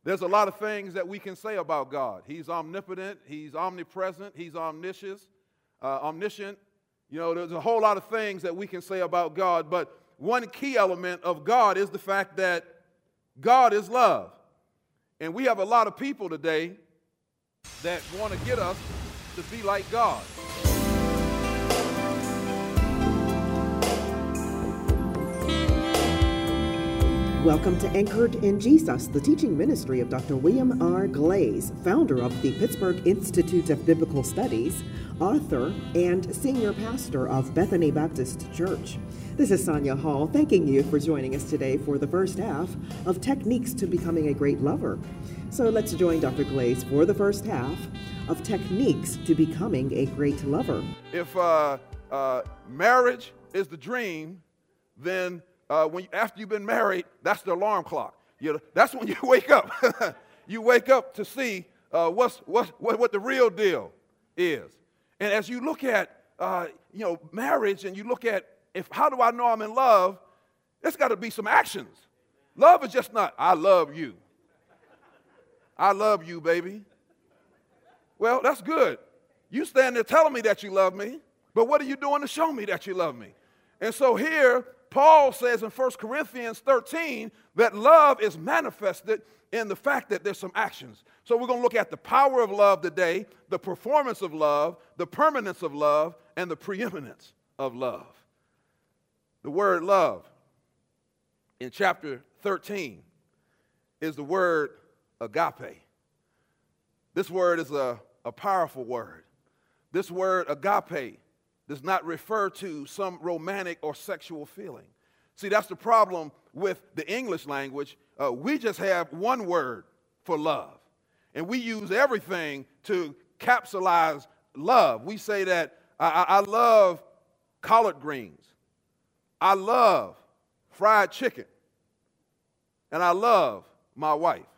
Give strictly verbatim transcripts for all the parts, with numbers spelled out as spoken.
There's a lot of things that we can say about God. He's omnipotent, he's omnipresent, he's omniscient, uh, omniscient. You know, there's a whole lot of things that we can say about God, but one key element of God is the fact that God is love. And we have a lot of people today that want to get us to be like God. Welcome to Anchored in Jesus, the teaching ministry of Doctor William R. Glaze, founder of the Pittsburgh Institute of Biblical Studies, author, and senior pastor of Bethany Baptist Church. This is Sonia Hall, thanking you for joining us today for the first half of Techniques to Becoming a Great Lover. So let's join Doctor Glaze for the first half of Techniques to Becoming a Great Lover. If uh, uh, marriage is the dream, then Uh, when you, after you've been married, that's the alarm clock. You know, that's when you wake up. You wake up to see uh, what's, what's, what, what the real deal is. And as you look at, uh, you know, marriage, and you look at if how do I know I'm in love, there's got to be some actions. Love is just not, I love you. I love you, baby. Well, that's good. You stand there telling me that you love me, but what are you doing to show me that you love me? And so here, Paul says in First Corinthians thirteen that love is manifested in the fact that there's some actions. So we're going to look at the power of love today, the performance of love, the permanence of love, and the preeminence of love. The word love in chapter thirteen is the word agape. This word is a, a powerful word. This word agape does not refer to some romantic or sexual feeling. See, that's the problem with the English language. Uh, we just have one word for love, and we use everything to capsulize love. We say that I, I love collard greens, I love fried chicken, and I love my wife.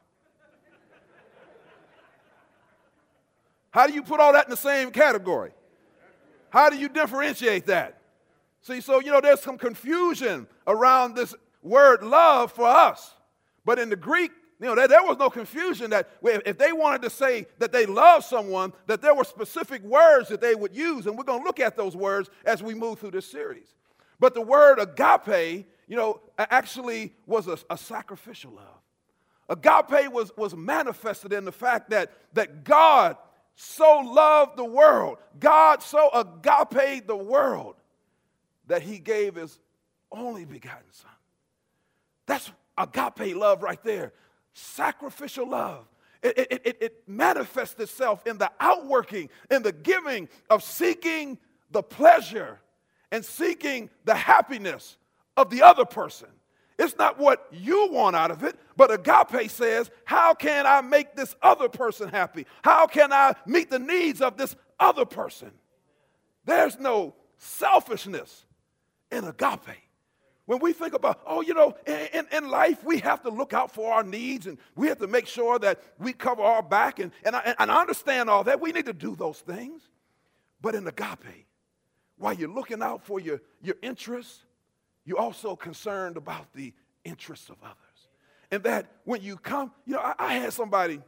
How do you put all that in the same category? How do you differentiate that? See, so, you know, there's some confusion around this word love for us. But in the Greek, you know, there, there was no confusion that if they wanted to say that they love someone, that there were specific words that they would use. And we're going to look at those words as we move through this series. But the word agape, you know, actually was a, a sacrificial love. Agape was, was manifested in the fact that, that God so loved the world, God so agaped the world, that he gave his only begotten son. That's agape love right there. Sacrificial love. It, it, it, it manifests itself in the outworking, in the giving of seeking the pleasure and seeking the happiness of the other person. It's not what you want out of it, but agape says, how can I make this other person happy? How can I meet the needs of this other person? There's no selfishness in agape. When we think about, oh, you know, in, in life, we have to look out for our needs, and we have to make sure that we cover our back, and, and, I, and I understand all that. We need to do those things. But in agape, while you're looking out for your, your interests, you're also concerned about the interests of others. And that when you come, you know, I, I had somebody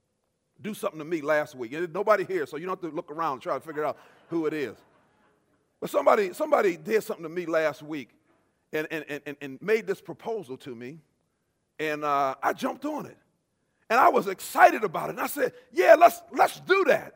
do something to me last week. And there's nobody here, so you don't have to look around and try to figure out who it is. But somebody somebody did something to me last week and, and, and, and made this proposal to me. And uh, I jumped on it. And I was excited about it. And I said, yeah, let's let's do that.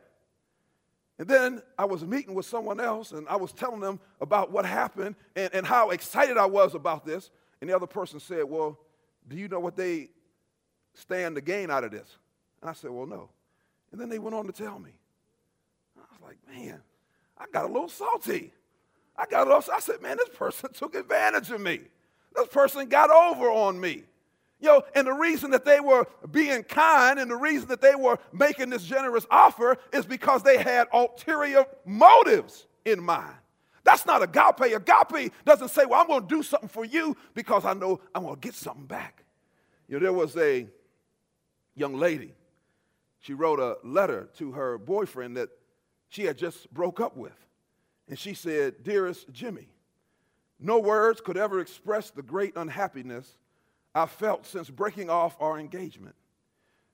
And then I was meeting with someone else, and I was telling them about what happened and, and how excited I was about this. And the other person said, well, do you know what they stand to gain out of this? And I said, well, no. And then they went on to tell me. I was like, man, I got a little salty. I got a little, I said, man, this person took advantage of me. This person got over on me. You know, and the reason that they were being kind and the reason that they were making this generous offer is because they had ulterior motives in mind. That's not agape. Agape doesn't say, well, I'm going to do something for you because I know I'm going to get something back. You know, there was a young lady. She wrote a letter to her boyfriend that she had just broke up with. And she said, dearest Jimmy, no words could ever express the great unhappiness I felt since breaking off our engagement.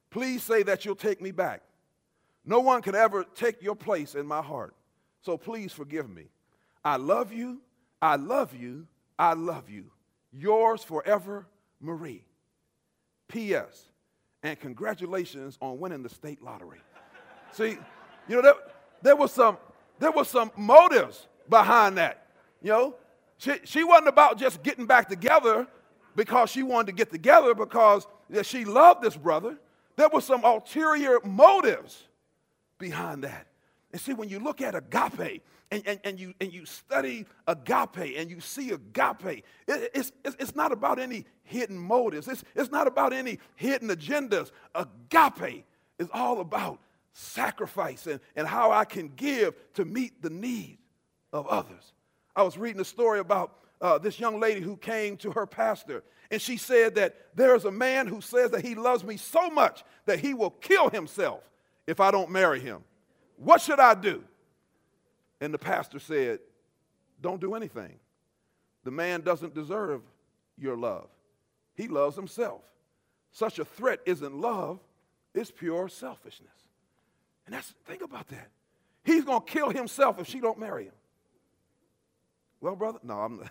Please say that you'll take me back. No one can ever take your place in my heart. So please forgive me. I love you. I love you. I love you. Yours forever, Marie. P S. And congratulations on winning the state lottery. See, you know, there, there was some there was some motives behind that. You know, she, she wasn't about just getting back together because she wanted to get together because yeah, she loved this brother. There were some ulterior motives behind that. And see, when you look at agape and, and, and, you, and you study agape and you see agape, it, it's, it's not about any hidden motives. It's, it's not about any hidden agendas. Agape is all about sacrifice and, and how I can give to meet the needs of others. I was reading a story about uh, this young lady who came to her pastor, and she said that there is a man who says that he loves me so much that he will kill himself if I don't marry him. What should I do? And the pastor said, don't do anything. The man doesn't deserve your love. He loves himself. Such a threat isn't love, it's pure selfishness. And that's, think about that. He's going to kill himself if she don't marry him. Well, brother, no, I'm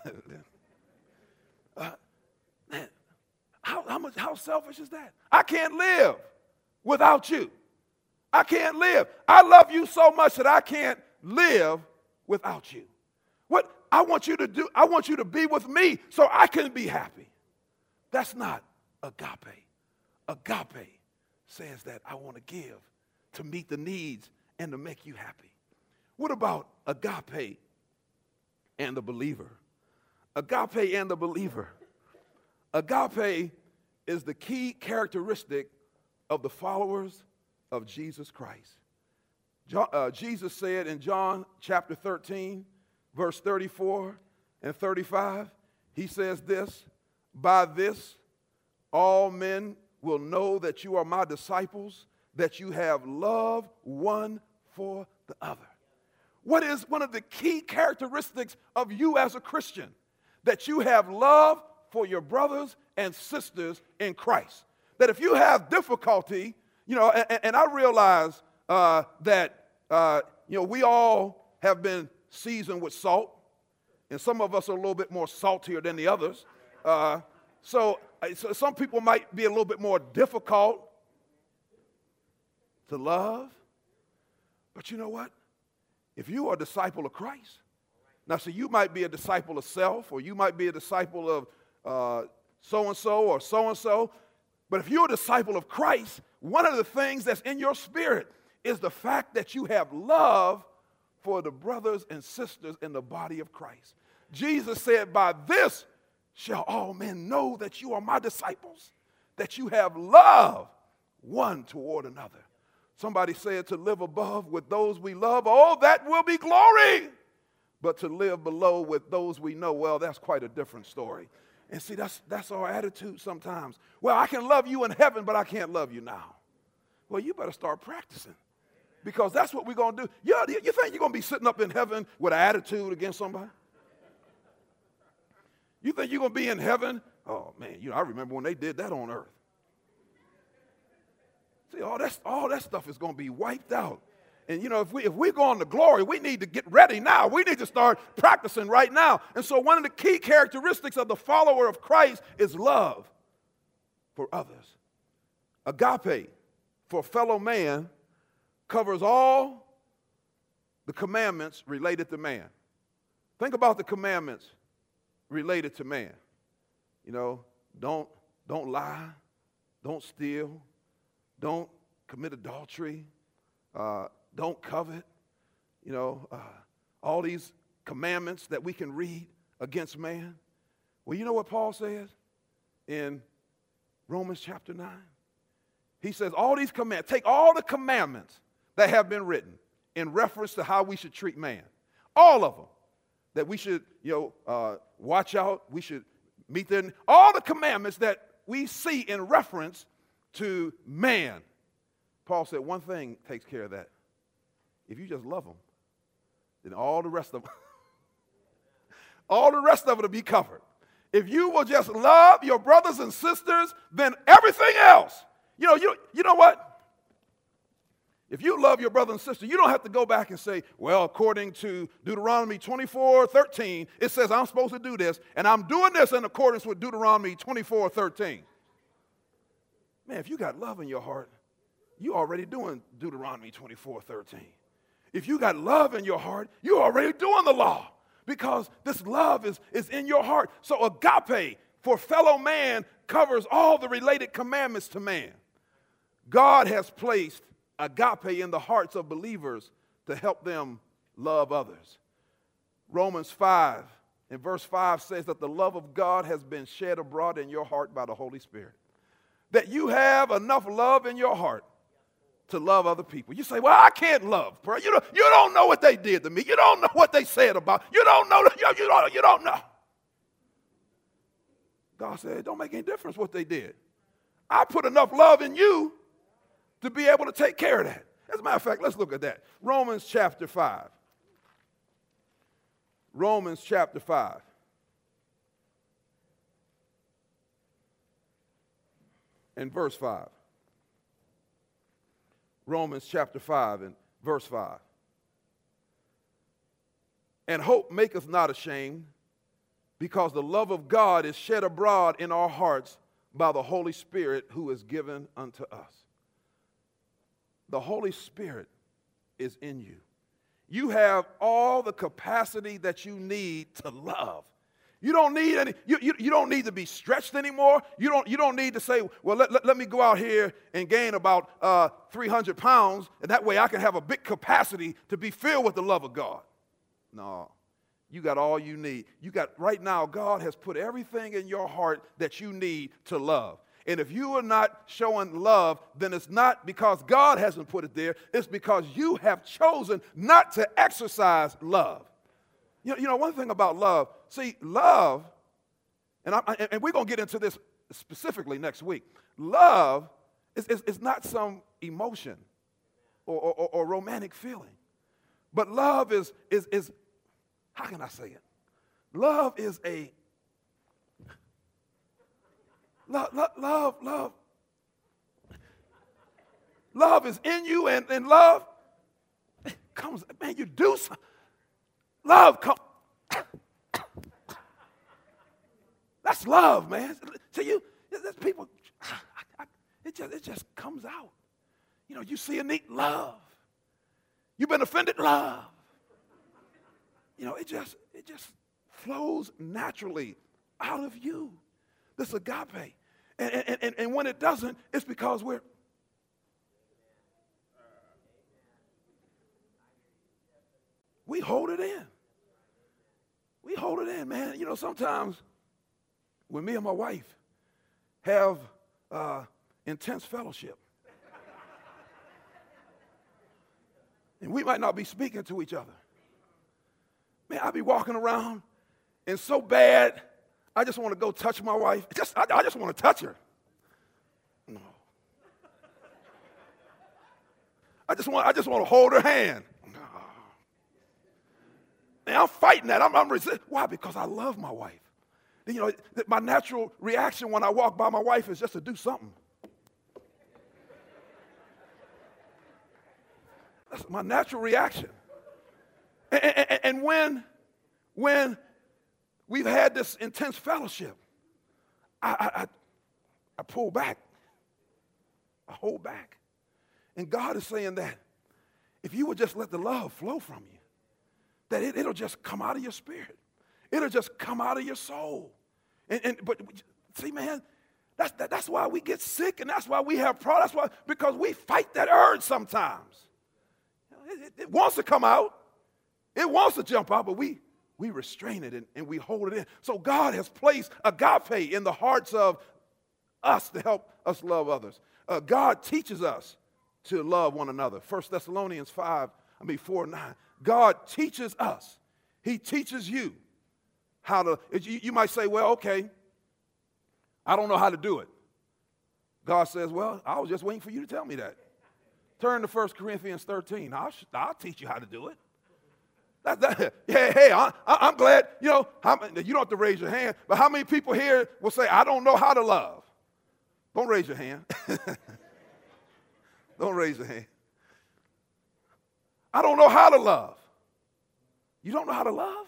uh, man, how, how much, how selfish is that? I can't live without you. I can't live. I love you so much that I can't live without you. What I want you to do, I want you to be with me so I can be happy. That's not agape. Agape says that I want to give to meet the needs and to make you happy. What about agape and the believer? Agape and the believer. Agape is the key characteristic of the followers of Jesus Christ. John, uh, Jesus said in John chapter thirteen, verse thirty-four and thirty-five, he says this, by this all men will know that you are my disciples, that you have love one for the other. What is one of the key characteristics of you as a Christian? That you have love for your brothers and sisters in Christ. That if you have difficulty, you know, and, and I realize uh, that, uh, you know, we all have been seasoned with salt, and some of us are a little bit more saltier than the others. Uh, so, so some people might be a little bit more difficult to love. But you know what? If you are a disciple of Christ, now see, you might be a disciple of self, or you might be a disciple of uh, so-and-so or so-and-so, but if you're a disciple of Christ, one of the things that's in your spirit is the fact that you have love for the brothers and sisters in the body of Christ. Jesus said, by this shall all men know that you are my disciples, that you have love one toward another. Somebody said to live above with those we love, oh, that will be glory. But to live below with those we know, well, that's quite a different story. And see, that's, that's our attitude sometimes. Well, I can love you in heaven, but I can't love you now. Well, you better start practicing, because that's what we're going to do. You, you think you're going to be sitting up in heaven with an attitude against somebody? You think you're going to be in heaven? Oh, man, you know, I remember when they did that on earth. See, all that, all that stuff is going to be wiped out. And, you know, if, we, if we're going to glory, we need to get ready now. We need to start practicing right now. And so one of the key characteristics of the follower of Christ is love for others. Agape for fellow man covers all the commandments related to man. Think about the commandments related to man. You know, don't, don't lie, don't steal, don't commit adultery, uh, don't covet, you know, uh, all these commandments that we can read against man. Well, you know what Paul says in Romans chapter nine? He says all these commandments, take all the commandments that have been written in reference to how we should treat man, all of them, that we should, you know, uh, watch out, we should meet them, all the commandments that we see in reference to man. Paul said one thing takes care of that. If you just love them, then all the rest of them, all the rest of it will be covered. If you will just love your brothers and sisters, then everything else, You know, you, you know what? If you love your brother and sister, you don't have to go back and say, well, according to Deuteronomy twenty-four thirteen, it says I'm supposed to do this, and I'm doing this in accordance with Deuteronomy twenty-four thirteen. Man, if you got love in your heart, you're already doing Deuteronomy twenty-four thirteen. If you got love in your heart, you're already doing the law because this love is, is in your heart. So agape for fellow man covers all the related commandments to man. God has placed agape in the hearts of believers to help them love others. Romans five and verse five says that the love of God has been shed abroad in your heart by the Holy Spirit. That you have enough love in your heart to love other people. You say, well, I can't love, bro. You don't, you don't know what they did to me. You don't know what they said about. You don't know. You, you, don't, you don't know. God said, it don't make any difference what they did. I put enough love in you to be able to take care of that. As a matter of fact, let's look at that. Romans chapter five. Romans chapter five. And verse five. Romans chapter five and verse five. And hope maketh not ashamed, because the love of God is shed abroad in our hearts by the Holy Spirit who is given unto us. The Holy Spirit is in you. You have all the capacity that you need to love. You don't need any, you, you, you don't need to be stretched anymore. You don't, you don't need to say, well, let, let, let me go out here and gain about uh, three hundred pounds, and that way I can have a big capacity to be filled with the love of God. No, you got all you need. You got, right now, God has put everything in your heart that you need to love. And if you are not showing love, then it's not because God hasn't put it there. It's because you have chosen not to exercise love. You know, you know one thing about love, see, love, and, I, and we're going to get into this specifically next week. Love is, is, is not some emotion or, or, or romantic feeling. But love is, is, is, how can I say it? Love is a Love, love, love, love. Love is in you, and, and love comes, man, you do something. Love comes. That's love, man. See, you, there's people, it just, it just comes out. You know, you see a neat love. You've been offended, love. You know, it just, it just flows naturally out of you. This agape. And, and, and, and when it doesn't, it's because we're, we hold it in. We hold it in, man. You know, sometimes when me and my wife have uh, intense fellowship, and we might not be speaking to each other, man, I be walking around and so bad, I just want to go touch my wife. Just, I, I just want to touch her. No. I just want, I just want to hold her hand. No. And I'm fighting that. I'm, I'm resisting. Why? Because I love my wife. You know, my natural reaction when I walk by my wife is just to do something. That's my natural reaction. And, and, and when, when we've had this intense fellowship, I, I, I pull back. I hold back. And God is saying that if you would just let the love flow from you, that it, it'll just come out of your spirit. It'll just come out of your soul. And, and but see, man, that's, that, that's why we get sick, and that's why we have problems. That's why, because we fight that urge sometimes. It, it, it wants to come out. It wants to jump out, but we We restrain it and, and we hold it in. So God has placed agape in the hearts of us to help us love others. Uh, God teaches us to love one another. First Thessalonians five, I mean four, nine. God teaches us. He teaches you how to, you, you might say, well, okay, I don't know how to do it. God says, well, I was just waiting for you to tell me that. Turn to First Corinthians thirteen. I'll, I'll teach you how to do it. That, that, hey, hey, I, I'm glad, you know, how, you don't have to raise your hand, but how many people here will say, I don't know how to love? Don't raise your hand. Don't raise your hand. I don't know how to love. You don't know how to love?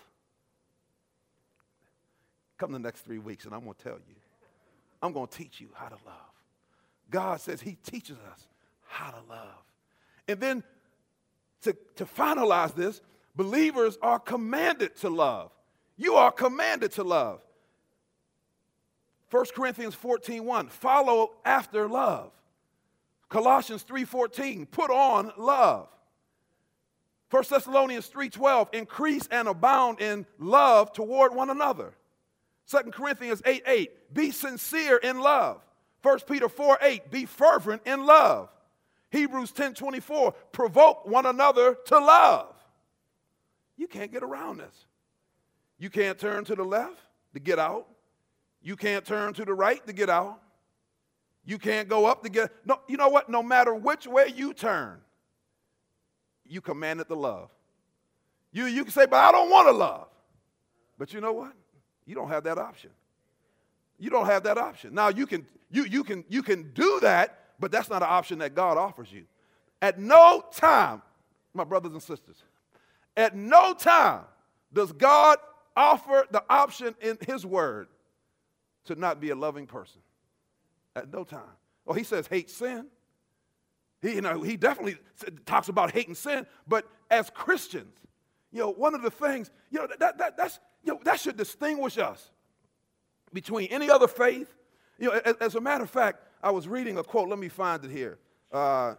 Come the next three weeks and I'm going to tell you. I'm going to teach you how to love. God says he teaches us how to love. And then to, to finalize this, believers are commanded to love. You are commanded to love. First Corinthians fourteen one, follow after love. Colossians three fourteen, put on love. First Thessalonians three twelve, increase and abound in love toward one another. Second Corinthians eight eight, be sincere in love. First Peter four eight, be fervent in love. Hebrews ten twenty-four, provoke one another to love. You can't get around this. You can't turn to the left to get out. You can't turn to the right to get out. You can't go up to get, no, you know what? No matter which way you turn, you commanded to love. You, you can say, but I don't want to love. But you know what? You don't have that option. You don't have that option. Now you can, you, you can, you can do that, but that's not an option that God offers you. At no time, my brothers and sisters, at no time does God offer the option in his word to not be a loving person. At no time. Well, he says hate sin. He, you know, he definitely talks about hating sin, but as Christians, you know, one of the things, you know, that, that, that's, you know, that should distinguish us between any other faith. You know, as, as a matter of fact, I was reading a quote. Let me find it here. Uh,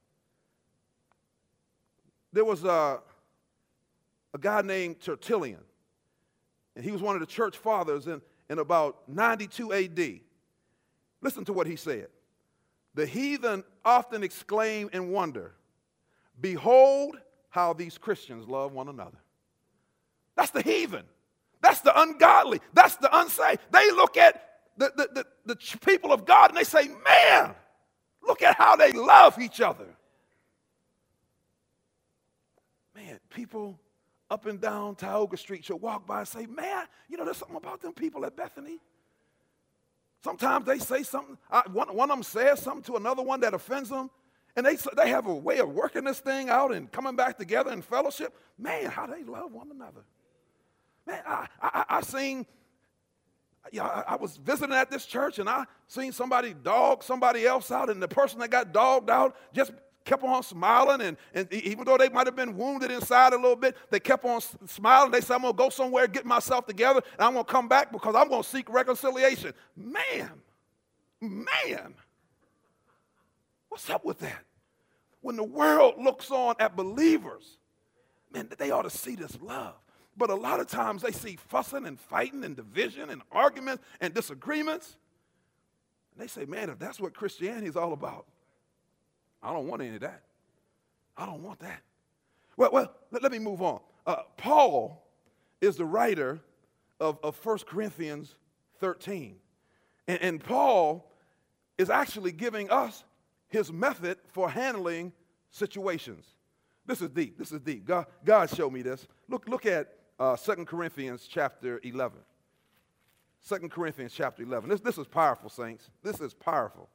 there was a, a guy named Tertullian, and he was one of the church fathers in, in about ninety-two A D. Listen to what he said. The heathen often exclaim in wonder, behold how these Christians love one another. That's the heathen. That's the ungodly. That's the unsaved. They look at the, the, the, the people of God and they say, man, look at how they love each other. Man, people up and down Tioga Street should walk by and say, man, you know, there's something about them people at Bethany. Sometimes they say something, I, one, one of them says something to another one that offends them, and they, they have a way of working this thing out and coming back together in fellowship. Man, how they love one another. Man, I, I, I seen, yeah, I, I was visiting at this church, and I seen somebody dog somebody else out, and the person that got dogged out just kept on smiling, and, and even though they might have been wounded inside a little bit, they kept on smiling. They said, I'm going to go somewhere, get myself together, and I'm going to come back because I'm going to seek reconciliation. Man, man, what's up with that? When the world looks on at believers, man, they ought to see this love. But a lot of times they see fussing and fighting and division and arguments and disagreements. And they say, man, if that's what Christianity is all about, I don't want any of that. I don't want that. Well, well, let, let me move on. Uh, Paul is the writer of, of First Corinthians thirteen. And, and Paul is actually giving us his method for handling situations. This is deep. This is deep. God, God showed me this. Look, look at uh, Second Corinthians chapter eleven. Second Corinthians chapter eleven. This, this is powerful, saints. This is powerful.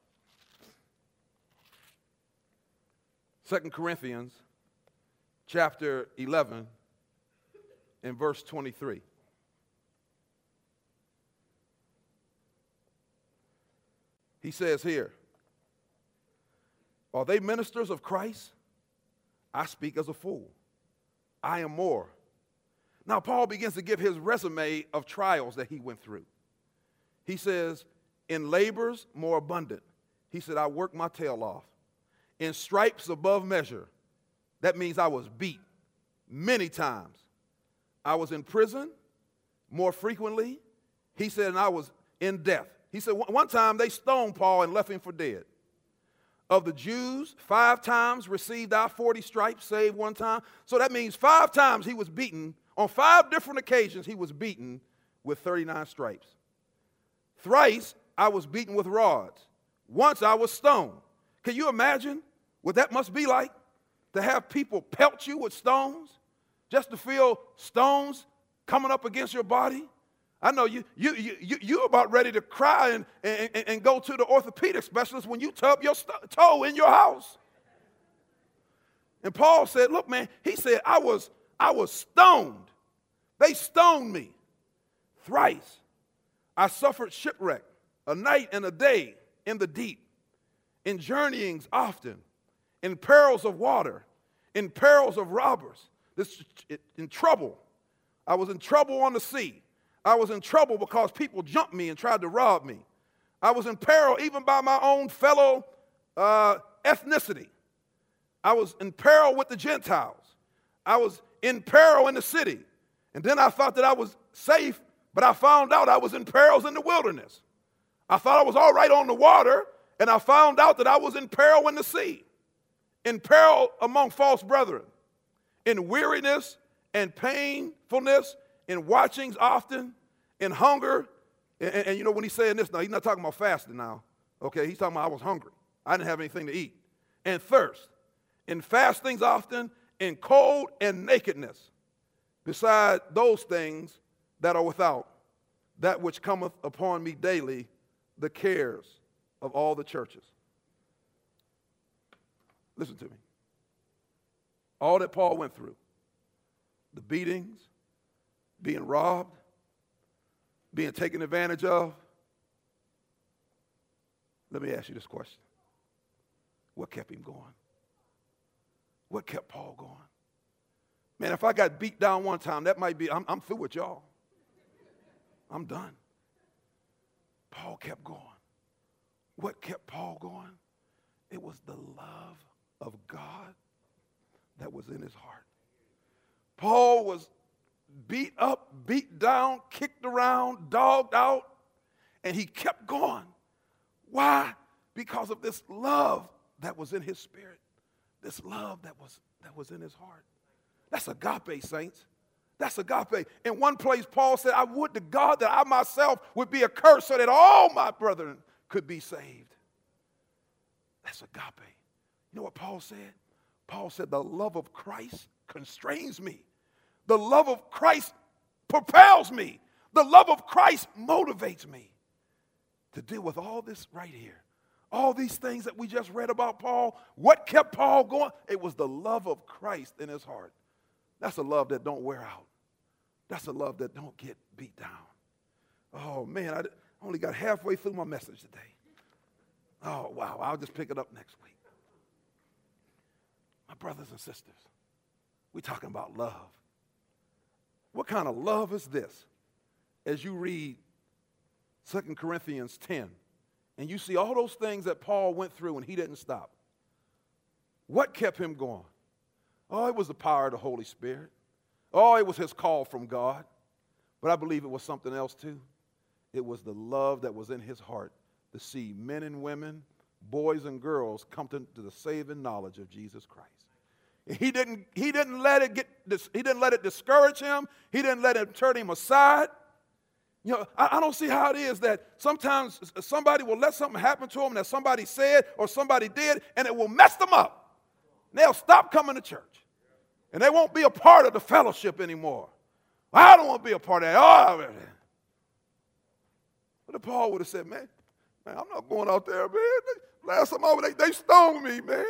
Second Corinthians chapter eleven and verse twenty-three. He says here, are they ministers of Christ? I speak as a fool. I am more. Now, Paul begins to give his resume of trials that he went through. He says, in labors more abundant. He said, I worked my tail off. In stripes above measure. That means I was beat many times. I was in prison more frequently. He said, and I was in death. He said, one time they stoned Paul and left him for dead. Of the Jews, five times received I forty stripes, save one time. So that means five times he was beaten. On five different occasions, he was beaten with thirty-nine stripes. Thrice, I was beaten with rods. Once, I was stoned. Can you imagine what that must be like? To have people pelt you with stones, just to feel stones coming up against your body? I know you, you, you, you're about ready to cry and, and, and go to the orthopedic specialist when you tub your st- toe in your house. And Paul said, look, man, he said, I was, I was stoned. They stoned me thrice. I suffered shipwreck a night and a day in the deep, in journeyings often, in perils of water, in perils of robbers, this, in trouble. I was in trouble on the sea. I was in trouble because people jumped me and tried to rob me. I was in peril even by my own fellow uh, ethnicity. I was in peril with the Gentiles. I was in peril in the city. And then I thought that I was safe, but I found out I was in perils in the wilderness. I thought I was all right on the water, and I found out that I was in peril in the sea, in peril among false brethren, in weariness and painfulness, in watchings often, in hunger. And, and, and you know, when he's saying this now, he's not talking about fasting now. Okay, he's talking about I was hungry. I didn't have anything to eat. And thirst, in fastings often, in cold and nakedness, beside those things that are without, that which cometh upon me daily, the cares of all the churches. Listen to me. All that Paul went through, the beatings, being robbed, being taken advantage of. Let me ask you this question. What kept him going? What kept Paul going? Man, if I got beat down one time, that might be, I'm, I'm through with y'all. I'm done. Paul kept going. What kept Paul going? It was the love of God that was in his heart. Paul was beat up, beat down, kicked around, dogged out, and he kept going. Why? Because of this love that was in his spirit, this love that was, that was in his heart. That's agape, saints. That's agape. In one place, Paul said, I would to God that I myself would be accursed so that all my brethren could be saved. That's agape. You know what Paul said? Paul said, the love of Christ constrains me. The love of Christ propels me. The love of Christ motivates me to deal with all this right here. All these things that we just read about Paul. What kept Paul going? It was the love of Christ in his heart. That's a love that don't wear out. That's a love that don't get beat down. Oh, man, I only got halfway through my message today. Oh, wow, I'll just pick it up next week. My brothers and sisters, we're talking about love. What kind of love is this? As you read Second Corinthians ten, and you see all those things that Paul went through and he didn't stop. What kept him going? Oh, it was the power of the Holy Spirit. Oh, it was his call from God. But I believe it was something else too. It was the love that was in his heart to see men and women, boys and girls come to, to the saving knowledge of Jesus Christ. He didn't, he didn't let it get, he didn't let it discourage him. He didn't let it turn him aside. You know, I, I don't see how it is that sometimes somebody will let something happen to them that somebody said or somebody did, and it will mess them up. They'll stop coming to church. And they won't be a part of the fellowship anymore. I don't want to be a part of that. Oh, but if Paul would have said, man, man, I'm not going out there, man. Last time I was, they, they stoned me, man.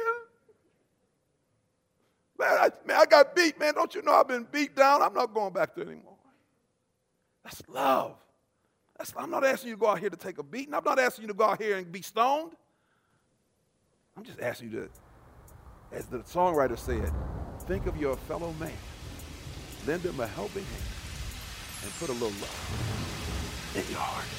Man I, man, I got beat, man. Don't you know I've been beat down? I'm not going back there anymore. That's love. That's, I'm not asking you to go out here to take a beating. I'm not asking you to go out here and be stoned. I'm just asking you to, as the songwriter said, think of your fellow man. Lend him a helping hand and put a little love in your heart.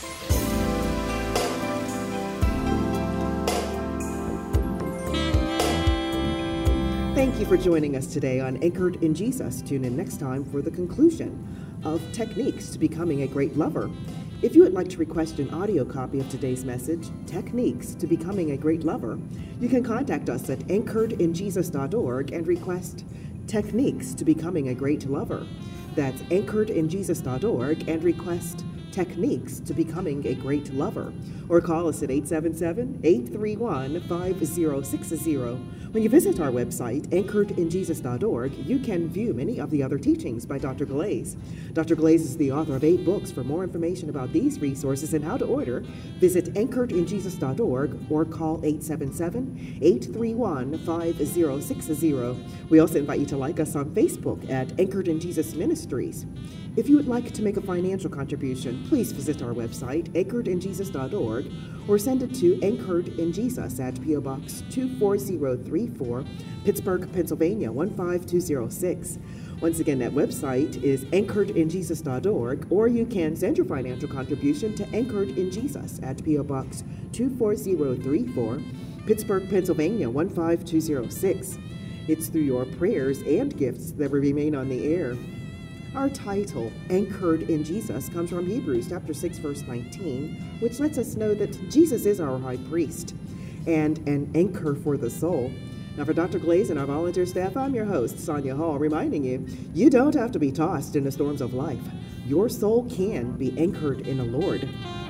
Thank you for joining us today on Anchored in Jesus. Tune in next time for the conclusion of Techniques to Becoming a Great Lover. If you would like to request an audio copy of today's message, Techniques to Becoming a Great Lover, you can contact us at anchored in jesus dot org and request Techniques to Becoming a Great Lover. That's anchored in jesus dot org and request Techniques to Becoming a Great Lover, or call us at eight seven seven, eight three one, five zero six zero. When you visit our website, anchored in jesus dot org, you can view many of the other teachings by Doctor Glaze. Doctor Glaze is the author of eight books. For more information about these resources and how to order, visit anchored in jesus dot org or call eight seven seven, eight three one, five zero six zero. We also invite you to like us on Facebook at Anchored in Jesus Ministries. If you would like to make a financial contribution, please visit our website, anchored in jesus dot org, or send it to Anchored in Jesus at P O Box two four zero three four, Pittsburgh, Pennsylvania one five two zero six. Once again, that website is anchored in jesus dot org, or you can send your financial contribution to Anchored in Jesus at P O Box two four zero three four, Pittsburgh, Pennsylvania one five two zero six. It's through your prayers and gifts that we remain on the air. Our title, Anchored in Jesus, comes from Hebrews chapter six, verse nineteen, which lets us know that Jesus is our high priest and an anchor for the soul. Now, for Doctor Glaze and our volunteer staff, I'm your host, Sonia Hall, reminding you, you don't have to be tossed in the storms of life. Your soul can be anchored in the Lord.